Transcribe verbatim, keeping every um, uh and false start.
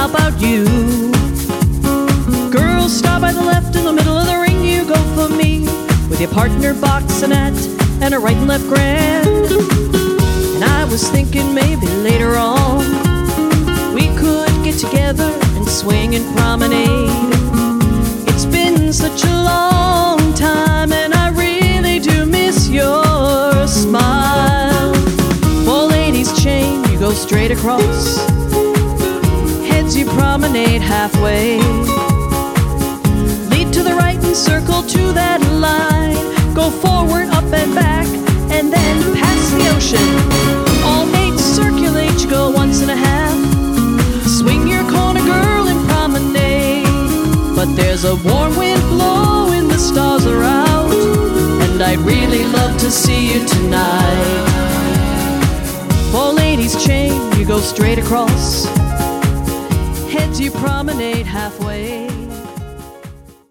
how about you? Girls, stop by the left, in the middle of the ring you go for me, with your partner boxing at and a right and left grand. And I was thinking maybe later on we could get together and swing and promenade. It's been such a long time and I really do miss your smile. Four ladies chain, you go straight across, heads you promenade halfway. Lead to the right and circle to that line, go forward, up and back, and then past the ocean. All eight circulate, you go once and a half. Swing your corner, girl, and promenade. But there's a warm wind blowing, the stars are out, and I'd really love to see you tonight. Four ladies chain, you go straight across, heads you promenade halfway.